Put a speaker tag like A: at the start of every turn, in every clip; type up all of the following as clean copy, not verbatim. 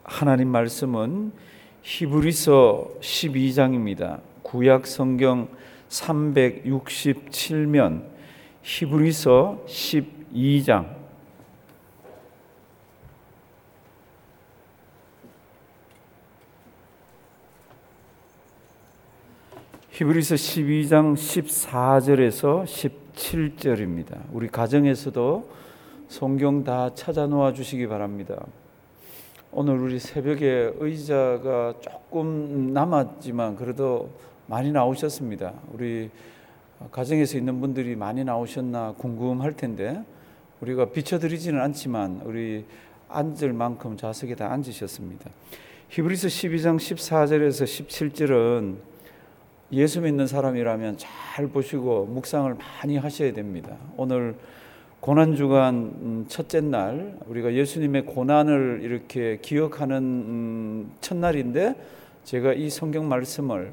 A: 하나님 말씀은 히브리서 12장입니다. 구약 성경 367면 히브리서 12장. 히브리서 12장 14절에서 17절입니다. 우리 가정에서도 성경 다 찾아 놓아 주시기 바랍니다. 오늘 우리 새벽에 의자가 조금 남았지만 그래도 많이 나오셨습니다. 우리 가정에서 있는 분들이 많이 나오셨나 궁금할 텐데 우리가 비춰드리지는 않지만 우리 앉을 만큼 좌석에 다 앉으셨습니다. 히브리서 12장 14절에서 17절은 예수 믿는 사람이라면 잘 보시고 묵상을 많이 하셔야 됩니다. 오늘 고난주간 첫째 날 우리가 예수님의 고난을 이렇게 기억하는 첫날인데 제가 이 성경 말씀을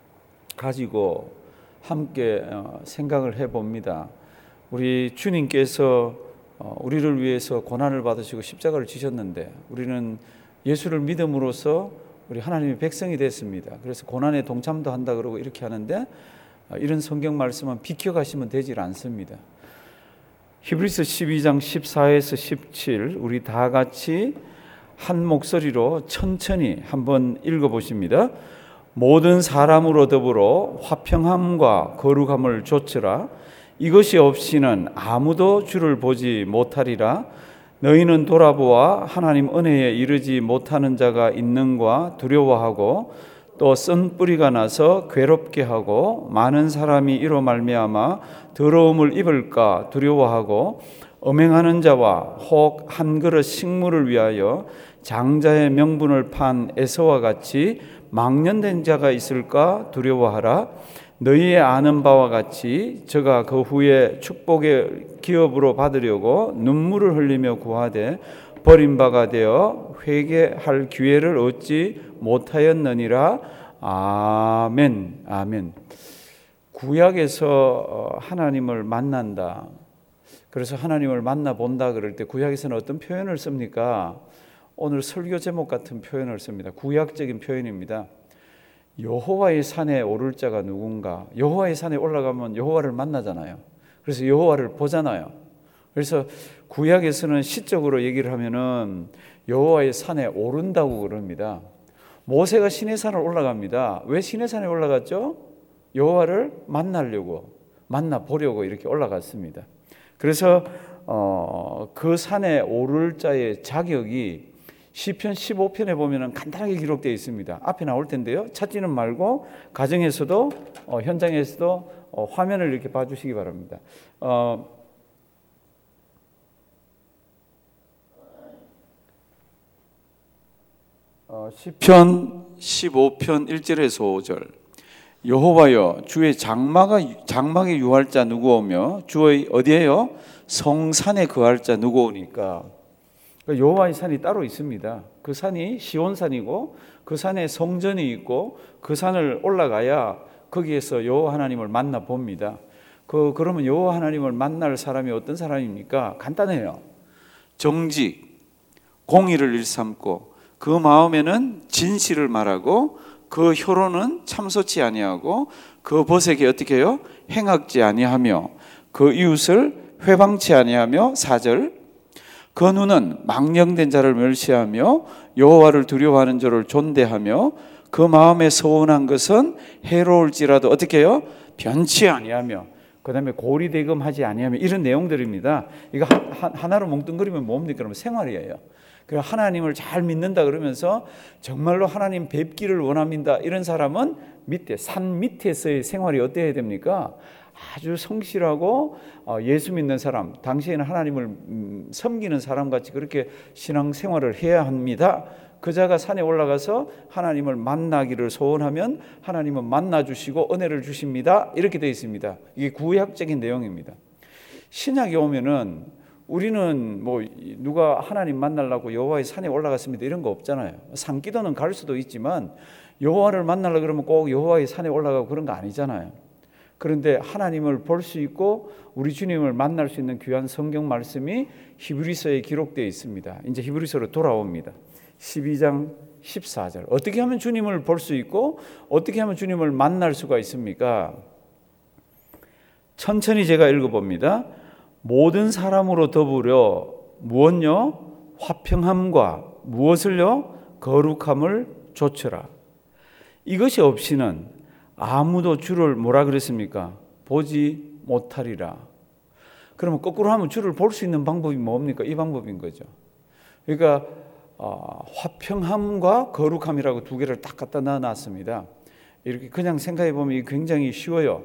A: 가지고 함께 생각을 해봅니다. 우리 주님께서 우리를 위해서 고난을 받으시고 십자가를 지셨는데 우리는 예수를 믿음으로써 우리 하나님의 백성이 됐습니다. 그래서 고난에 동참도 한다 그러고 이렇게 하는데 이런 성경 말씀은 비켜가시면 되질 않습니다. 히브리서 12장 14에서 17 우리 다 같이 한 목소리로 천천히 한번 읽어보십니다. 모든 사람으로 더불어 화평함과 거룩함을 좇으라. 이것이 없이는 아무도 주를 보지 못하리라. 너희는 돌아보아 하나님 은혜에 이르지 못하는 자가 있는가 두려워하고 또 쓴 뿌리가 나서 괴롭게 하고 많은 사람이 이로 말미암아 더러움을 입을까 두려워하고 음행하는 자와 혹 한 그릇 식물을 위하여 장자의 명분을 판 에서와 같이 망령된 자가 있을까 두려워하라. 너희의 아는 바와 같이 저가 그 후에 축복의 기업으로 받으려고 눈물을 흘리며 구하되 버림바가 되어 회개할 기회를 얻지 못하였느니라. 아멘. 아멘. 구약에서 하나님을 만난다. 그래서 하나님을 만나본다 그럴 때 구약에서는 어떤 표현을 씁니까? 오늘 설교 제목 같은 표현을 씁니다. 구약적인 표현입니다. 여호와의 산에 오를 자가 누군가? 여호와의 산에 올라가면 여호와를 만나잖아요. 그래서 여호와를 보잖아요. 그래서 구약에서는 시적으로 얘기를 하면은 여호와의 산에 오른다고 그럽니다. 모세가 시내산을 올라갑니다. 왜 시내산에 올라갔죠? 여호와를 만나려고, 만나보려고 이렇게 올라갔습니다. 그래서 그 산에 오를 자의 자격이 시편 15편에 보면 간단하게 기록되어 있습니다. 앞에 나올 텐데요. 찾지는 말고 가정에서도 현장에서도 화면을 이렇게 봐주시기 바랍니다. 시편 15편 1절에서 5절 여호와여 주의 장막에 유할 자 누구오며 주의 어디에요? 성산에 거할 자 누구오니까. 여호와의 산이 따로 있습니다. 그 산이 시온산이고 그 산에 성전이 있고 그 산을 올라가야 거기에서 여호와 하나님을 만나 봅니다. 그러면 여호와 하나님을 만날 사람이 어떤 사람입니까? 간단해요. 정직, 공의를 일삼고 그 마음에는 진실을 말하고 그 혀로는 참소치 아니하고 그 벗에게 어떻게 해요? 행악지 아니하며 그 이웃을 회방치 아니하며 4절 그 눈은 망령된 자를 멸시하며 여호와를 두려워하는 자를 존대하며 그 마음에 서운한 것은 해로울지라도 어떻게 해요? 변치 아니하며 그 다음에 고리대금하지 아니하며 이런 내용들입니다. 이거 하나로 뭉뚱그리면 뭡니까? 그러면 생활이에요. 그래서 하나님을 잘 믿는다 그러면서 정말로 하나님 뵙기를 원합니다. 이런 사람은 밑에 산 밑에서의 생활이 어때야 됩니까? 아주 성실하고 예수 믿는 사람, 당시에는 하나님을 섬기는 사람같이 그렇게 신앙생활을 해야 합니다. 그 자가 산에 올라가서 하나님을 만나기를 소원하면 하나님은 만나주시고 은혜를 주십니다. 이렇게 되어 있습니다. 이게 구약적인 내용입니다. 신약에 오면은 우리는 뭐 누가 하나님 만나려고 여호와의 산에 올라갔습니다 이런 거 없잖아요. 산기도는 갈 수도 있지만 여호와를 만나려고 그러면 꼭 여호와의 산에 올라가고 그런 거 아니잖아요. 그런데 하나님을 볼 수 있고 우리 주님을 만날 수 있는 귀한 성경 말씀이 히브리서에 기록되어 있습니다. 이제 히브리서로 돌아옵니다. 12장 14절. 어떻게 하면 주님을 볼 수 있고 어떻게 하면 주님을 만날 수가 있습니까? 천천히 제가 읽어봅니다. 모든 사람으로 더불어 무엇요? 화평함과 무엇을요? 거룩함을 좇으라. 이것이 없이는 아무도 주를 뭐라 그랬습니까? 보지 못하리라. 그러면 거꾸로 하면 주를 볼 수 있는 방법이 뭡니까? 이 방법인 거죠. 그러니까 화평함과 거룩함이라고 두 개를 딱 갖다 놔놨습니다. 이렇게 그냥 생각해 보면 굉장히 쉬워요.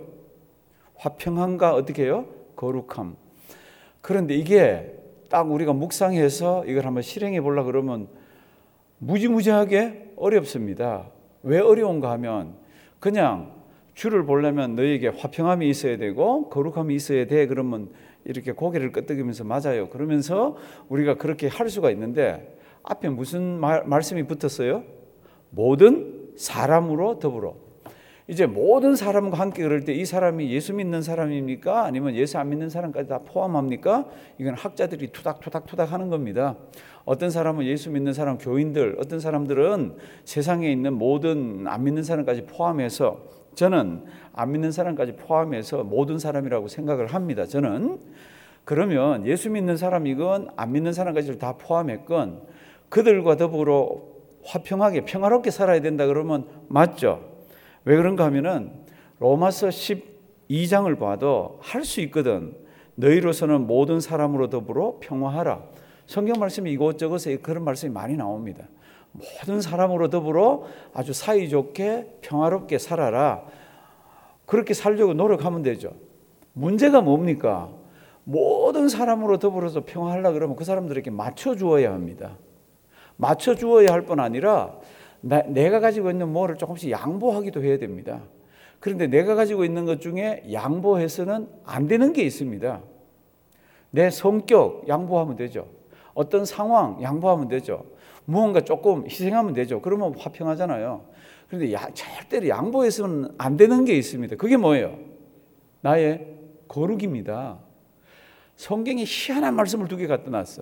A: 화평함과 어떻게 해요? 거룩함. 그런데 이게 딱 우리가 묵상해서 이걸 한번 실행해 보려고 그러면 무지무지하게 어렵습니다. 왜 어려운가 하면 그냥 주를 보려면 너에게 화평함이 있어야 되고 거룩함이 있어야 돼. 그러면 이렇게 고개를 끄덕이면서 맞아요. 그러면서 우리가 그렇게 할 수가 있는데 앞에 무슨 말씀이 붙었어요? 모든 사람으로 더불어. 이제 모든 사람과 함께 그럴 때 이 사람이 예수 믿는 사람입니까? 아니면 예수 안 믿는 사람까지 다 포함합니까? 이건 학자들이 투닥투닥 하는 겁니다. 어떤 사람은 예수 믿는 사람, 교인들, 어떤 사람들은 세상에 있는 모든 안 믿는 사람까지 포함해서, 저는 안 믿는 사람까지 포함해서 모든 사람이라고 생각을 합니다. 저는. 그러면 예수 믿는 사람이건 안 믿는 사람까지를 다 포함했건 그들과 더불어 화평하게 평화롭게 살아야 된다 그러면 맞죠? 왜 그런가 하면은 로마서 12장을 봐도 할 수 있거든. 너희로서는 모든 사람으로 더불어 평화하라. 성경 말씀이 이곳저곳에 그런 말씀이 많이 나옵니다. 모든 사람으로 더불어 아주 사이좋게 평화롭게 살아라. 그렇게 살려고 노력하면 되죠. 문제가 뭡니까? 모든 사람으로 더불어서 평화하려고 그러면 그 사람들에게 맞춰주어야 합니다. 맞춰주어야 할 뿐 아니라 내가 가지고 있는 뭐를 조금씩 양보하기도 해야 됩니다. 그런데 내가 가지고 있는 것 중에 양보해서는 안 되는 게 있습니다. 내 성격 양보하면 되죠. 어떤 상황 양보하면 되죠. 무언가 조금 희생하면 되죠. 그러면 화평하잖아요. 그런데 절대로 양보해서는 안 되는 게 있습니다. 그게 뭐예요? 나의 거룩입니다. 성경에 희한한 말씀을 두 개 갖다 놨어.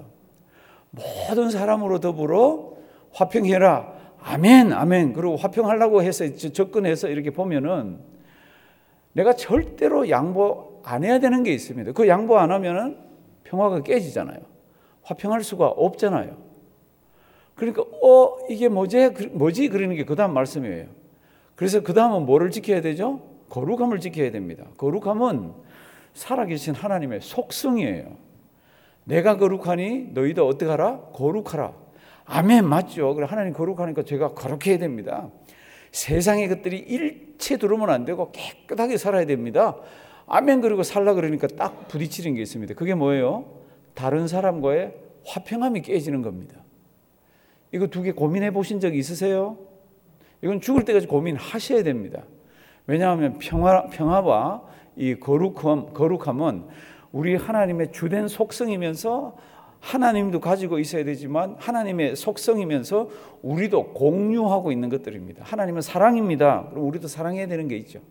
A: 모든 사람으로 더불어 화평해라. 아멘, 아멘. 그리고 화평하려고 해서 접근해서 이렇게 보면은 내가 절대로 양보 안 해야 되는 게 있습니다. 그 양보 안 하면은 평화가 깨지잖아요. 화평할 수가 없잖아요. 그러니까 이게 뭐지? 그러는 게 그 다음 말씀이에요. 그래서 그 다음은 뭐를 지켜야 되죠? 거룩함을 지켜야 됩니다. 거룩함은 살아계신 하나님의 속성이에요. 내가 거룩하니 너희도 어떻게 하라? 거룩하라. 아멘, 맞죠. 그래 하나님 거룩하니까 제가 거룩해야 됩니다. 세상의 것들이 일체 들어오면 안 되고 깨끗하게 살아야 됩니다. 아멘. 그리고 살라 그러니까 딱 부딪히는 게 있습니다. 그게 뭐예요? 다른 사람과의 화평함이 깨지는 겁니다. 이거 두 개 고민해 보신 적 있으세요? 이건 죽을 때까지 고민하셔야 됩니다. 왜냐하면 평화와 이 거룩함은 우리 하나님의 주된 속성이면서 하나님도 가지고 있어야 되지만 하나님의 속성이면서 우리도 공유하고 있는 것들입니다. 하나님은 사랑입니다. 그럼 우리도 사랑해야 되는 게 있죠.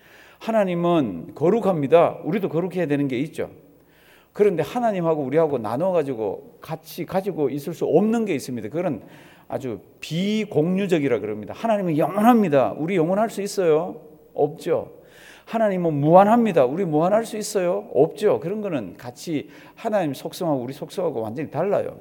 A: 하나님은 거룩합니다. 우리도 거룩해야 되는 게 있죠. 그런데 하나님하고 우리하고 나눠가지고 같이 가지고 있을 수 없는 게 있습니다. 그건 아주 비공유적이라 그럽니다. 하나님은 영원합니다. 우리 영원할 수 있어요? 없죠. 하나님은 무한합니다. 우리 무한할 수 있어요? 없죠. 그런 거는 같이 하나님 속성하고 우리 속성하고 완전히 달라요.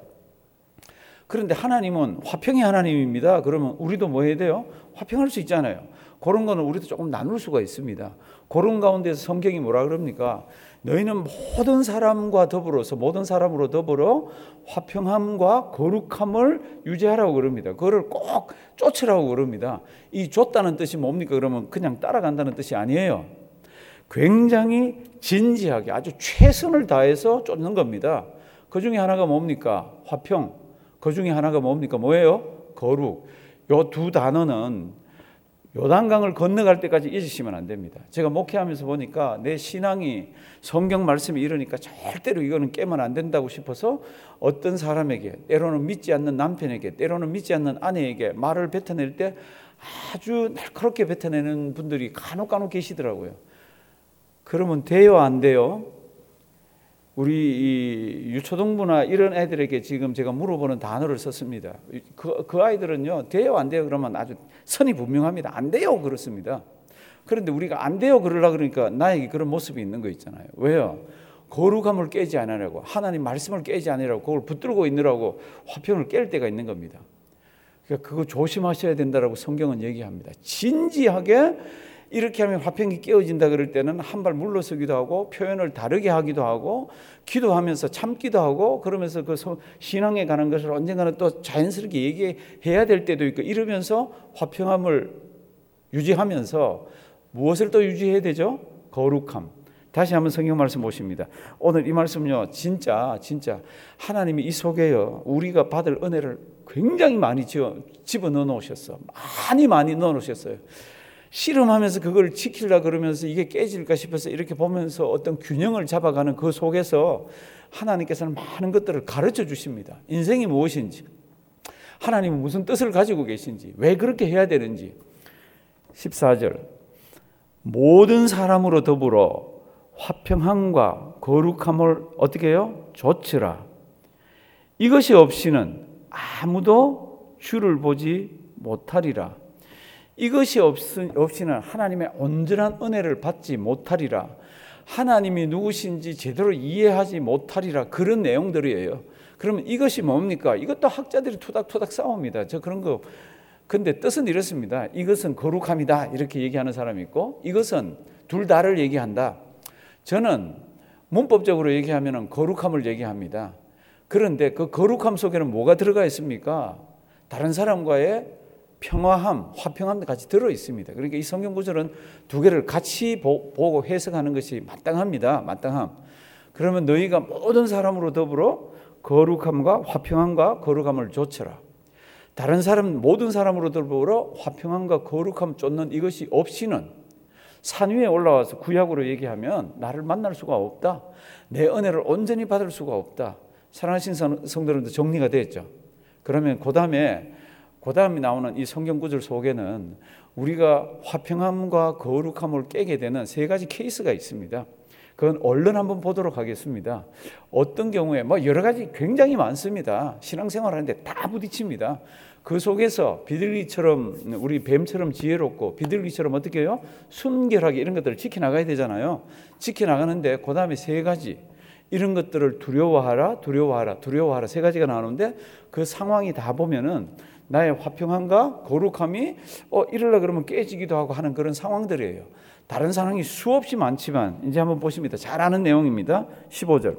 A: 그런데 하나님은 화평의 하나님입니다. 그러면 우리도 뭐 해야 돼요? 화평할 수 있잖아요. 그런 거는 우리도 조금 나눌 수가 있습니다. 그런 가운데서 성경이 뭐라 그럽니까? 너희는 모든 사람과 더불어서 모든 사람으로 더불어 화평함과 거룩함을 유지하라고 그럽니다. 그거를 꼭 쫓으라고 그럽니다. 이 쫓다는 뜻이 뭡니까? 그러면 그냥 따라간다는 뜻이 아니에요. 굉장히 진지하게 아주 최선을 다해서 쫓는 겁니다. 그 중에 하나가 뭡니까? 화평. 그 중에 하나가 뭡니까? 뭐예요? 거룩. 요 두 단어는 요단강을 건너갈 때까지 잊으시면 안 됩니다. 제가 목회하면서 보니까 내 신앙이 성경 말씀이 이러니까 절대로 이거는 깨면 안 된다고 싶어서 어떤 사람에게, 때로는 믿지 않는 남편에게, 때로는 믿지 않는 아내에게 말을 뱉어낼 때 아주 날카롭게 뱉어내는 분들이 간혹 계시더라고요. 그러면 돼요, 안 돼요? 우리 이 유초등부나 이런 애들에게 지금 제가 물어보는 단어를 썼습니다. 그 아이들은요, 돼요 안 돼요 그러면 아주 선이 분명합니다. 안 돼요 그렇습니다. 그런데 우리가 안 돼요 그러려고 그러니까 나에게 그런 모습이 있는 거 있잖아요. 왜요? 거룩함을 깨지 않으라고, 하나님 말씀을 깨지 않으라고, 그걸 붙들고 있느라고 화평을 깰 때가 있는 겁니다. 그러니까 그거 조심하셔야 된다라고 성경은 얘기합니다. 진지하게 이렇게 하면 화평이 깨어진다 그럴 때는 한 발 물러서기도 하고, 표현을 다르게 하기도 하고, 기도하면서 참기도 하고, 그러면서 그 신앙에 관한 것을 언젠가는 또 자연스럽게 얘기해야 될 때도 있고, 이러면서 화평함을 유지하면서 무엇을 또 유지해야 되죠? 거룩함. 다시 한번 성경 말씀 보십니다. 오늘 이 말씀요, 진짜 하나님이 이 속에요, 우리가 받을 은혜를 굉장히 많이 집어넣어 놓으셨어. 많이 넣어 놓으셨어요. 씨름하면서 그걸 지키려고 그러면서 이게 깨질까 싶어서 이렇게 보면서 어떤 균형을 잡아가는 그 속에서 하나님께서는 많은 것들을 가르쳐 주십니다. 인생이 무엇인지, 하나님은 무슨 뜻을 가지고 계신지, 왜 그렇게 해야 되는지. 14절, 모든 사람으로 더불어 화평함과 거룩함을 어떻게 해요? 조치라. 이것이 없이는 아무도 주를 보지 못하리라. 이것이 없이는 하나님의 온전한 은혜를 받지 못하리라. 하나님이 누구신지 제대로 이해하지 못하리라. 그런 내용들이에요. 그러면 이것이 뭡니까? 이것도 학자들이 토닥토닥 싸웁니다. 저 그런 거. 근데 뜻은 이렇습니다. 이것은 거룩함이다 이렇게 얘기하는 사람이 있고, 이것은 둘 다를 얘기한다. 저는 문법적으로 얘기하면 거룩함을 얘기합니다. 그런데 그 거룩함 속에는 뭐가 들어가 있습니까? 다른 사람과의 평화함, 화평함도 같이 들어 있습니다. 그러니까 이 성경 구절은 두 개를 같이 보고 해석하는 것이 마땅합니다. 마땅함. 그러면 너희가 모든 사람으로 더불어 거룩함과 화평함과 거룩함을 좇으라. 다른 사람, 모든 사람으로 더불어 화평함과 거룩함 쫓는 이것이 없이는, 산 위에 올라와서 구약으로 얘기하면 나를 만날 수가 없다. 내 은혜를 온전히 받을 수가 없다. 사랑하신 성도님도 정리가 됐죠. 그러면 그 다음에 나오는 이 성경 구절 속에는 우리가 화평함과 거룩함을 깨게 되는 세 가지 케이스가 있습니다. 그건 얼른 한번 보도록 하겠습니다. 어떤 경우에 여러 가지 굉장히 많습니다. 신앙생활 하는데 다 부딪힙니다. 그 속에서 비둘기처럼, 우리 뱀처럼 지혜롭고 비둘기처럼 어떻게 해요? 순결하게 이런 것들을 지켜나가야 되잖아요. 지켜나가는데 그 다음에 세 가지, 이런 것들을 두려워하라 세 가지가 나오는데, 그 상황이 다 보면은 나의 화평함과 거룩함이 이러려고 그러면 깨지기도 하고 하는 그런 상황들이에요. 다른 상황이 수없이 많지만 이제 한번 보십니다. 잘 아는 내용입니다. 15절.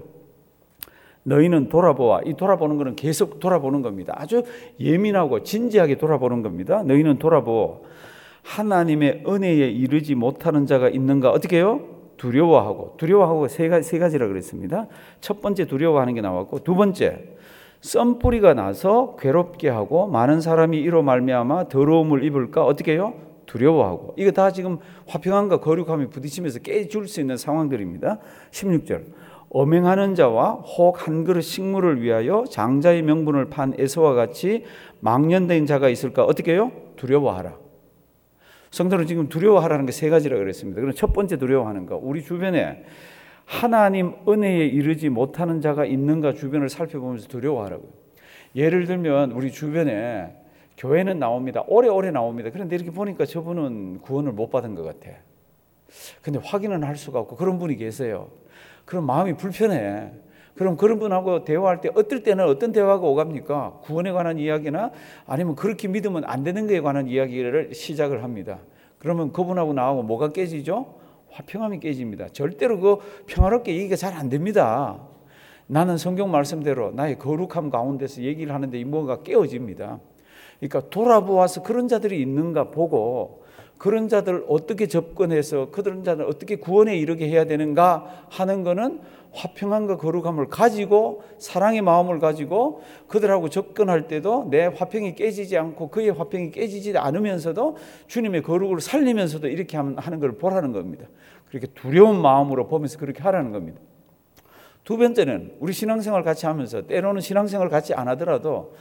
A: 너희는 돌아보아. 이 돌아보는 것은 계속 돌아보는 겁니다. 아주 예민하고 진지하게 돌아보는 겁니다. 너희는 돌아보아. 하나님의 은혜에 이르지 못하는 자가 있는가? 어떻게 해요? 두려워하고 세 가지라 그랬습니다. 첫 번째 두려워하는 게 나왔고, 두 번째 썬뿌리가 나서 괴롭게 하고 많은 사람이 이로 말미암아 더러움을 입을까? 어떻게 해요? 두려워하고. 이거 다 지금 화평함과 거룩함이 부딪히면서 깨질 수 있는 상황들입니다. 16절. 엄행하는 자와 혹 한 그릇 식물을 위하여 장자의 명분을 판 에서와 같이 망령된 자가 있을까? 어떻게 해요? 두려워하라. 성도는 지금 두려워하라는 게 세 가지라 그랬습니다. 그럼 첫 번째 두려워하는 거, 우리 주변에 하나님 은혜에 이르지 못하는 자가 있는가 주변을 살펴보면서 두려워하라고요. 예를 들면 우리 주변에 교회는 나옵니다. 오래오래 나옵니다. 그런데 이렇게 보니까 저분은 구원을 못 받은 것 같아. 근데 확인은 할 수가 없고 그런 분이 계세요. 그럼 마음이 불편해. 그럼 그런 분하고 대화할 때 어떨 때는 어떤 대화가 오갑니까? 구원에 관한 이야기나 아니면 그렇게 믿으면 안 되는 것에 관한 이야기를 시작을 합니다. 그러면 그분하고 나하고 뭐가 깨지죠? 화평함이 깨집니다. 절대로 그 평화롭게 얘기가 잘 안 됩니다. 나는 성경 말씀대로 나의 거룩함 가운데서 얘기를 하는데 이 뭐가 깨어집니다. 그러니까 돌아보아서 그런 자들이 있는가 보고, 그런 자들 어떻게 접근해서 그런 자들 어떻게 구원에 이르게 해야 되는가 하는 거는 화평함과 거룩함을 가지고, 사랑의 마음을 가지고 그들하고 접근할 때도 내 화평이 깨지지 않고 그의 화평이 깨지지 않으면서도 주님의 거룩을 살리면서도 이렇게 하는 걸 보라는 겁니다. 그렇게 두려운 마음으로 보면서 그렇게 하라는 겁니다. 두 번째는 우리 신앙생활 같이 하면서, 때로는 신앙생활 같이 안 하더라도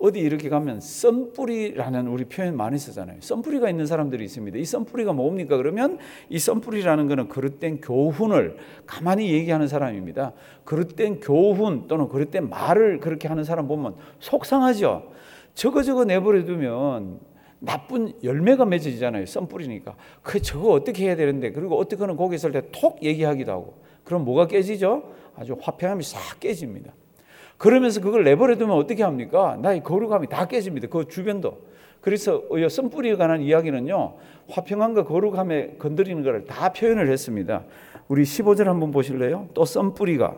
A: 어디 이렇게 가면 썬뿌리라는 우리 표현 많이 쓰잖아요. 썬뿌리가 있는 사람들이 있습니다. 이 썬뿌리가 뭡니까? 그러면 이 썬뿌리라는 것은 그릇된 교훈을 가만히 얘기하는 사람입니다. 그릇된 교훈 또는 그릇된 말을 그렇게 하는 사람 보면 속상하죠. 저거 내버려두면 나쁜 열매가 맺어지잖아요. 썬뿌리니까. 저거 어떻게 해야 되는데, 그리고 어떻게는 거기 있을 때 톡 얘기하기도 하고, 그럼 뭐가 깨지죠? 아주 화평함이 싹 깨집니다. 그러면서 그걸 내버려두면 어떻게 합니까? 나의 거룩함이 다 깨집니다. 그 주변도. 그래서 썬뿌리에 관한 이야기는요, 화평함과 거룩함에 건드리는 것을 다 표현을 했습니다. 우리 15절 한번 보실래요? 또 썬뿌리가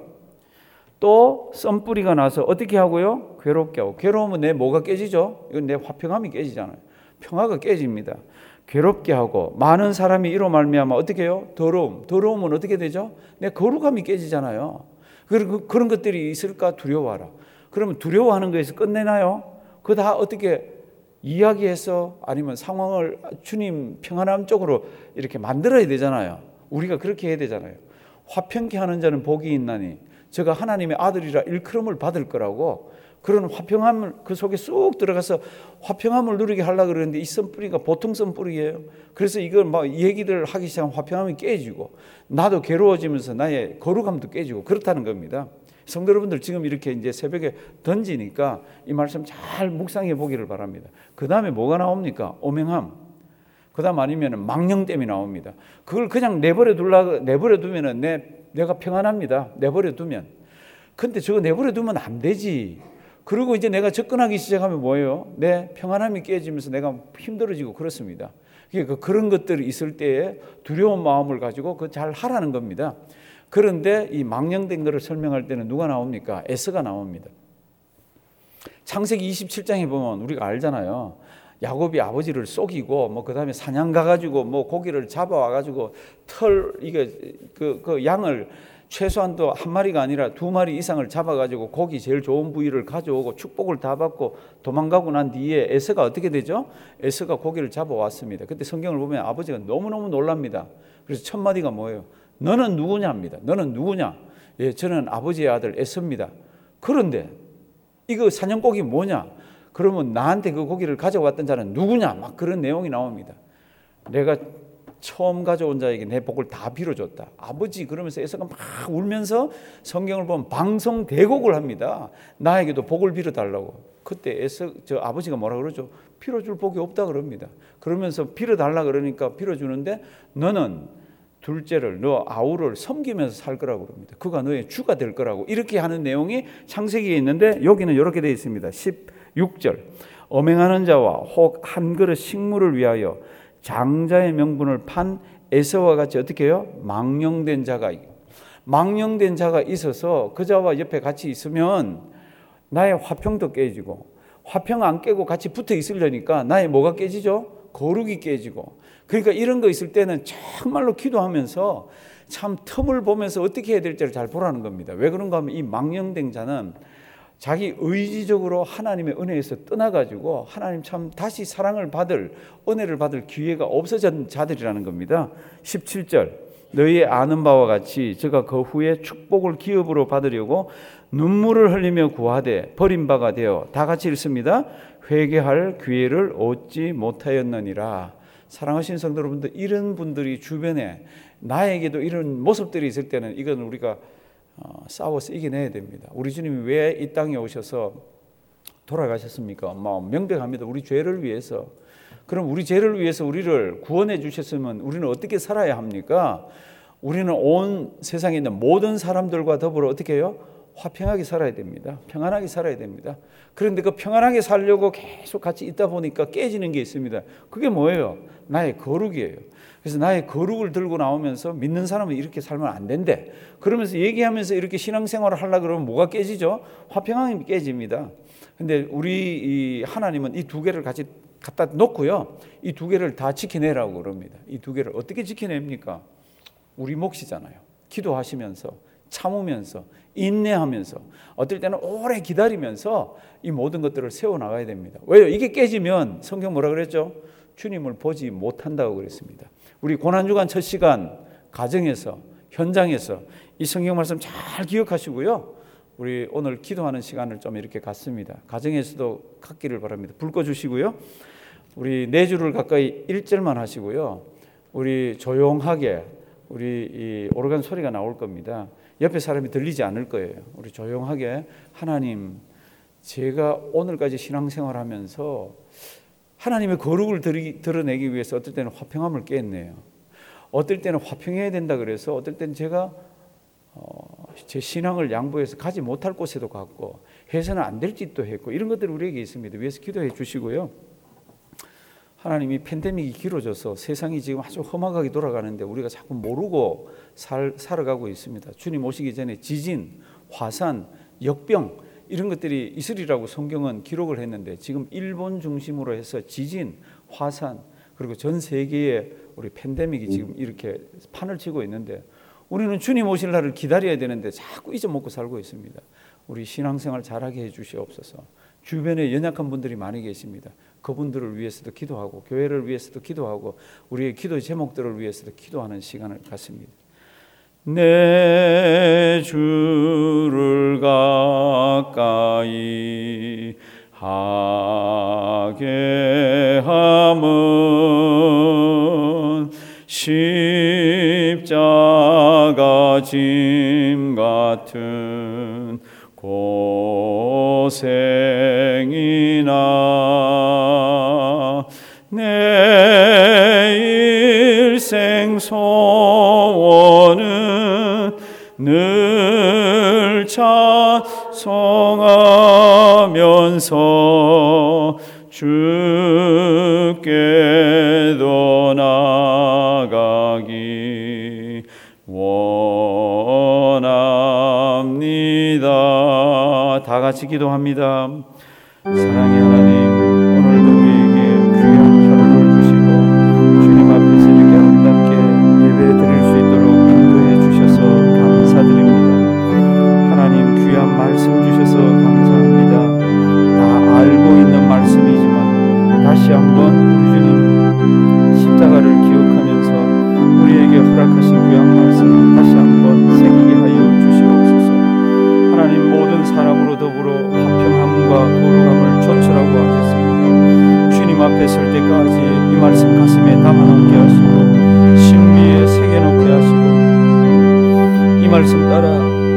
A: 나서 어떻게 하고요? 괴롭게 하고. 괴로우면 내 뭐가 깨지죠? 이건 내 화평함이 깨지잖아요. 평화가 깨집니다. 괴롭게 하고, 많은 사람이 이로 말미암아 어떻게 해요? 더러움은 어떻게 되죠? 내 거룩함이 깨지잖아요. 그리고 그런 것들이 있을까 두려워하라. 그러면 두려워하는 것에서 끝내나요? 그거 다 어떻게 이야기해서 아니면 상황을 주님 평안함 쪽으로 이렇게 만들어야 되잖아요. 우리가 그렇게 해야 되잖아요. 화평케 하는 자는 복이 있나니 저가 하나님의 아들이라 일컬음을 받을 거라고. 그런 화평함을 그 속에 쑥 들어가서 화평함을 누리게 하려고 그러는데 이 썬뿌리가 보통 썬뿌리예요. 그래서 이걸 막 얘기들 하기 시작하면 화평함이 깨지고 나도 괴로워지면서 나의 거룩함도 깨지고 그렇다는 겁니다. 성도 여러분들 지금 이렇게 이제 새벽에 던지니까 이 말씀 잘 묵상해 보기를 바랍니다. 그 다음에 뭐가 나옵니까? 오명함. 그 다음 아니면 망령됨이 나옵니다. 그걸 그냥 내버려두면 내가 평안합니다. 내버려두면. 근데 저거 내버려두면 안 되지. 그리고 이제 내가 접근하기 시작하면 뭐예요? 내 평안함이 깨지면서 내가 힘들어지고 그렇습니다. 그러니까 그런 것들이 있을 때에 두려운 마음을 가지고 그 잘 하라는 겁니다. 그런데 이 망령된 것을 설명할 때는 누가 나옵니까? 에서가 나옵니다. 창세기 27장에 보면 우리가 알잖아요. 야곱이 아버지를 속이고 그다음에 사냥 가가지고 고기를 잡아와 가지고 그 양을 최소한도 한 마리가 아니라 두 마리 이상을 잡아가지고 고기 제일 좋은 부위를 가져오고 축복을 다 받고 도망가고 난 뒤에 에서가 어떻게 되죠? 에서가 고기를 잡아왔습니다. 그때 성경을 보면 아버지가 너무너무 놀랍니다. 그래서 첫 마디가 뭐예요? 너는 누구냐 합니다. 너는 누구냐? 예, 저는 아버지의 아들 에서입니다. 그런데 이거 사냥고기 뭐냐? 그러면 나한테 그 고기를 가져왔던 자는 누구냐? 막 그런 내용이 나옵니다. 내가 처음 가져온 자에게 내 복을 다 빌어줬다. 아버지 그러면서 에서가 막 울면서 성경을 보면 방송대곡을 합니다. 나에게도 복을 빌어달라고. 그때 아버지가 뭐라 그러죠? 빌어줄 복이 없다 그럽니다. 그러면서 빌어달라 그러니까 빌어주는데 너는 둘째를 너 아우를 섬기면서 살 거라고 그럽니다. 그가 너의 주가 될 거라고 이렇게 하는 내용이 창세기에 있는데 여기는 이렇게 되어 있습니다. 16절 엄행하는 자와 혹 한 그릇 식물을 위하여 장자의 명분을 판 에서와 같이 어떻게 해요? 망령된 자가 있어서 그 자와 옆에 같이 있으면 나의 화평도 깨지고 화평 안 깨고 같이 붙어 있으려니까 나의 뭐가 깨지죠? 거룩이 깨지고. 그러니까 이런 거 있을 때는 정말로 기도하면서 참 틈을 보면서 어떻게 해야 될지를 잘 보라는 겁니다. 왜 그런가 하면 이 망령된 자는 자기 의지적으로 하나님의 은혜에서 떠나가지고 하나님 참 다시 사랑을 받을 은혜를 받을 기회가 없어진 자들이라는 겁니다. 17절 너희의 아는 바와 같이 저가 그 후에 축복을 기업으로 받으려고 눈물을 흘리며 구하되 버림바가 되어 다 같이 읽습니다. 회개할 기회를 얻지 못하였느니라. 사랑하신 성도 여러분들, 이런 분들이 주변에 나에게도 이런 모습들이 있을 때는 이건 우리가 싸워서 이겨내야 됩니다. 우리 주님이 왜 이 땅에 오셔서 돌아가셨습니까? 명백합니다. 우리 죄를 위해서. 그럼 우리 죄를 위해서 우리를 구원해 주셨으면 우리는 어떻게 살아야 합니까? 우리는 온 세상에 있는 모든 사람들과 더불어 어떻게 해요? 화평하게 살아야 됩니다. 평안하게 살아야 됩니다. 그런데 그 평안하게 살려고 계속 같이 있다 보니까 깨지는 게 있습니다. 그게 뭐예요? 나의 거룩이에요. 그래서 나의 거룩을 들고 나오면서 믿는 사람은 이렇게 살면 안 된대. 그러면서 얘기하면서 이렇게 신앙생활을 하려고 그러면 뭐가 깨지죠? 화평함이 깨집니다. 근데 우리 하나님은 이 두 개를 같이 갖다 놓고요. 이 두 개를 다 지켜내라고 그럽니다. 이 두 개를 어떻게 지켜냅니까? 우리 몫이잖아요. 기도하시면서 참으면서 인내하면서 어떨 때는 오래 기다리면서 이 모든 것들을 세워나가야 됩니다. 왜요? 이게 깨지면 성경 뭐라 그랬죠? 주님을 보지 못한다고 그랬습니다. 우리 고난주간 첫 시간 가정에서 현장에서 이 성경 말씀 잘 기억하시고요. 우리 오늘 기도하는 시간을 좀 이렇게 갖습니다. 가정에서도 갖기를 바랍니다. 불 꺼주시고요. 우리 4주를 가까이 1절만 하시고요. 우리 조용하게 우리 이 오르간 소리가 나올 겁니다. 옆에 사람이 들리지 않을 거예요. 우리 조용하게 하나님, 제가 오늘까지 신앙생활하면서 하나님의 거룩을 드러내기 위해서 어떨 때는 화평함을 깼네요. 어떨 때는 화평해야 된다 그래서 어떨 때는 제가 제 신앙을 양보해서 가지 못할 곳에도 갔고 해서는 안 될 짓도 했고 이런 것들이 우리에게 있습니다. 위해서 기도해 주시고요. 하나님이 팬데믹이 길어져서 세상이 지금 아주 험악하게 돌아가는데 우리가 자꾸 모르고 살아가고 있습니다. 주님 오시기 전에 지진, 화산, 역병 이런 것들이 있으리라고 성경은 기록을 했는데 지금 일본 중심으로 해서 지진, 화산 그리고 전 세계에 우리 팬데믹이 지금 이렇게 판을 치고 있는데 우리는 주님 오실 날을 기다려야 되는데 자꾸 잊어먹고 살고 있습니다. 우리 신앙생활 잘하게 해주시옵소서. 주변에 연약한 분들이 많이 계십니다. 그분들을 위해서도 기도하고 교회를 위해서도 기도하고 우리의 기도 제목들을 위해서도 기도하는 시간을 갖습니다. 내 주를 가까이 하게 함은 십자가 짐 같은 고생이나 내 일생 소원은 늘 찬송하면서 주께도 나가기 원합니다. 다 같이 기도합니다. 사랑의 하나님, 오늘도 우리에게 귀한 하루를 주시고 주님 앞에서 이렇게 아름답게 예배 드릴 수 있도록 인도해 주셔서 감사드립니다. 하나님, 귀한 말씀 주셔서 감사합니다. 다 알고 있는 말씀이지만 다시 한번 우리 주님 십자가를 기억하면서 우리에게 허락하신 귀한 말씀 다시 한번 새기게 하여 주시옵소서. 하나님, 모든 사람으로 더불어 화평함과 거룩함을 조철하고 하셨습니다. 주님 앞에 설 때까지 이 말씀 가슴에 담아놓게 하시고 심리에 새겨놓게 하시고 이 말씀 따라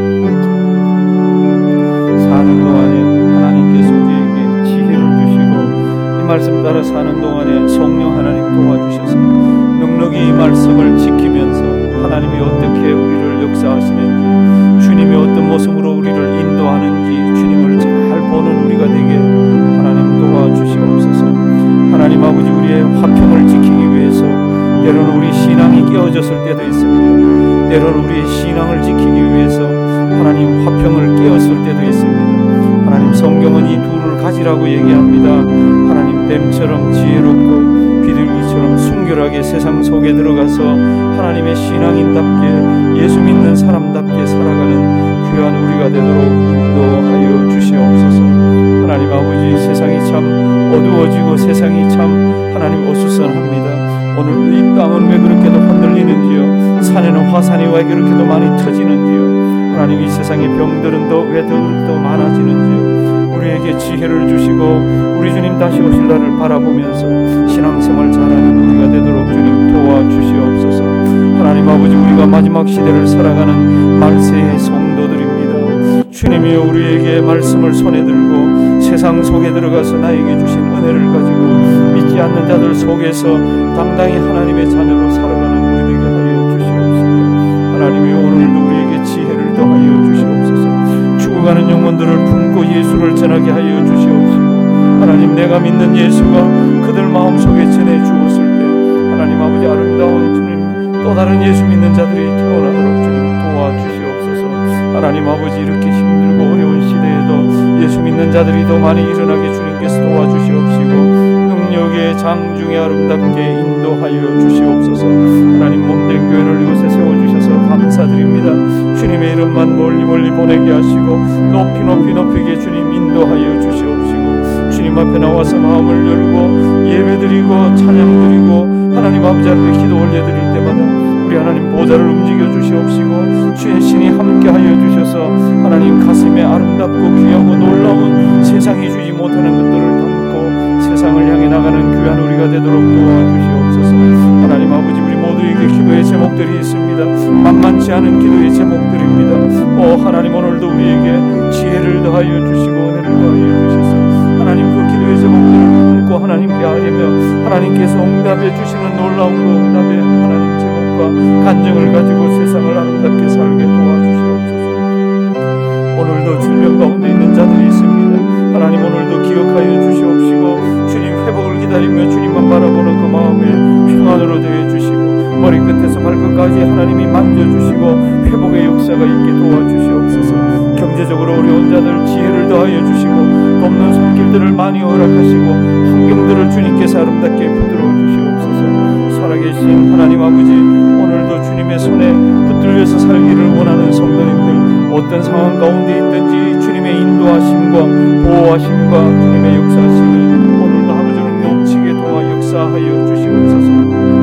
A: 사는 동안에 하나님께서 우리에게 지혜를 주시고 이 말씀 따라 사는 동안에 성령 하나님 도와주셔서 넉넉히 이 말씀을 지키면서 하나님이 어떻게 우리를 역사하시는지 주님이 어떤 모습으로 우리를 인도하는지 주님을 잘 보는 우리가 되게 하나님 도와주시옵소서. 하나님 아버지, 우리의 화평을 지키기 위해서 때로는 우리 신앙이 깨어졌을 때도 있습니다. 때로는 우리의 신앙을 지키기 위해서 하나님 화평을 깨었을 때도 있습니다. 하나님, 성경은 이 둘을 가지라고 얘기합니다. 하나님, 뱀처럼 지혜롭고 비둘기처럼 순결하게 세상 속에 들어가서 하나님의 신앙인답게 예수 믿는 사람답게 살아가는 귀한 우리가 되도록 인도하여 주시옵소서. 하나님 아버지, 세상이 참 어두워지고 세상이 참 하나님 어수선합니다. 오늘 이 땅은 왜 그렇게도 흔들리는지요? 산에는 화산이 왜 그렇게도 많이 터지는지요? 하나님, 이 세상의 병들은 왜 더 많아지는지요? 우리에게 지혜를 주시고 우리 주님 다시 오실 날을 바라보면서 신앙생활 잘하는 우리가 되도록 주님 도와주시옵소서. 하나님 아버지, 우리가 마지막 시대를 살아가는 말세의 성도들입니다. 주님이여, 우리에게 말씀을 손에 들고 세상 속에 들어가서 나에게 주신 은혜를 가지고 믿지 않는 자들 속에서 당당히 하나님의 자녀로 살아가는 우리 되게 하여 주시옵소서. 하나님이여, 오늘도 우리에게 지혜를 더하여 주시옵소서. 죽어가는 영혼들을 품고 예수를 전하게 하여 주시옵시고 하나님, 내가 믿는 예수가 그들 마음속에 전해 주었을 때 하나님 아버지, 아름다운 주님 또 다른 예수 믿는 자들이 태어나도록 주님 도와주시옵소서. 하나님 아버지, 이렇게 힘들고 어려운 시대에도 예수 믿는 자들이 더 많이 일어나게 주님께서 도와주시옵시고 능력의 장중에 아름답게 인도하여 주시옵소서. 하나님, 몸된 교회를 이곳에 세워주셔서 감사드립니다. 주님의 이름만 멀리 멀리 보내게 하시고 높이 주님 인도하여 주시옵시고 주님 앞에 나와서 마음을 열고 예배드리고 찬양드리고 하나님 아버지 앞에 기도 올려드릴 때마다 우리 하나님 보좌를 움직여 주시옵시고 주의 신이 함께하여 주셔서 하나님 가슴에 아름답고 귀하고 놀라운 세상이 주지 못하는 것들을 담고 세상을 향해 나가는 귀한 우리가 되도록 도와주시옵소서. 하나님 아버지, 우리 모두에게 기도의 제목들이 있습니다. 만만치 않은 기도의 제목들입니다. 하나님, 오늘도 우리에게 지혜를 더하여 주시고 은혜를 더하여 주셔서 하나님 그 기도의 제목들을 품고 하나님께 아뢰며 하나님께서 응답해 주시는 놀라운 그 응답의 하나님 제목과 간증을 가지고 세상을 아름답게 살게 도와주시옵소서. 오늘도 질병 가운데 있는 자들이 있습니다. 하나님, 오늘도 기억하여 주시옵시고 주님 회복을 기다리며 주님만 바라보는 그 마음에 평안으로 되어 주시고 머리끝에서 발끝까지 하나님이 만져주시고 회복의 역사가 있게 도와주시옵소서. 경제적으로 어려운 자들 지혜를 더하여 주시고 돕는 손길들을 많이 허락하시고 환경들을 주님께서 아름답게 붙들어 주시옵소서. 살아계신 하나님 아버지, 오늘도 주님의 손에 붙들려서 살기를 원하는 성도님들, 어떤 상황 가운데 있든지 주님의 인도하심과 보호하심과 주님의 역사하심이 오늘도 하루 종일 넘치게 도와 역사하여 주시옵소서.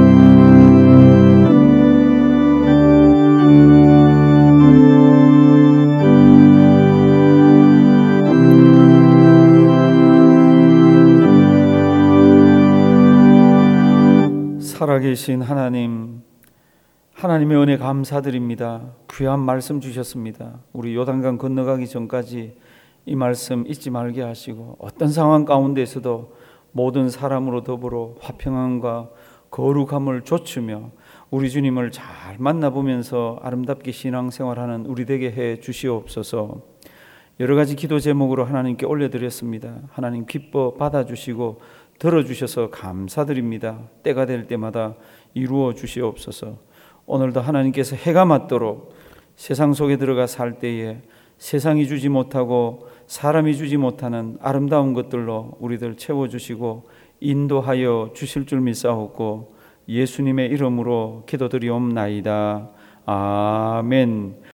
A: 살아계신 하나님, 하나님의 은혜 감사드립니다. 귀한 말씀 주셨습니다. 우리 요단강 건너가기 전까지 이 말씀 잊지 말게 하시고 어떤 상황 가운데서도 모든 사람으로 더불어 화평함과 거룩함을 좇으며 우리 주님을 잘 만나보면서 아름답게 신앙생활하는 우리 되게 해 주시옵소서. 여러 가지 기도 제목으로 하나님께 올려드렸습니다. 하나님 기뻐 받아주시고 들어주셔서 감사드립니다. 때가 될 때마다 이루어 주시옵소서. 오늘도 하나님께서 해가 맞도록 세상 속에 들어가 살 때에 세상이 주지 못하고 사람이 주지 못하는 아름다운 것들로 우리들 채워주시고 인도하여 주실 줄 믿사옵고 예수님의 이름으로 기도드리옵나이다. 아멘.